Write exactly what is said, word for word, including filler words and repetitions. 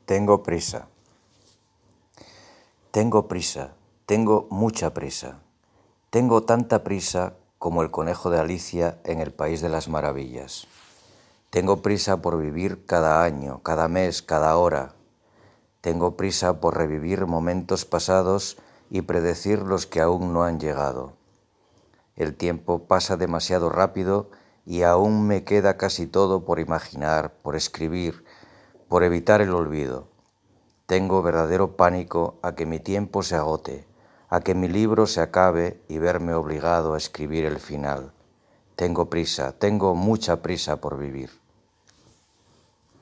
Tengo prisa. Tengo prisa, tengo mucha prisa. Tengo tanta prisa como el conejo de Alicia en el País de las Maravillas. Tengo prisa por vivir cada año, cada mes, cada hora. Tengo prisa por revivir momentos pasados y predecir los que aún no han llegado. El tiempo pasa demasiado rápido y aún me queda casi todo por imaginar, por escribir, por evitar el olvido. Tengo verdadero pánico a que mi tiempo se agote, a que mi libro se acabe y verme obligado a escribir el final. Tengo prisa, tengo mucha prisa por vivir.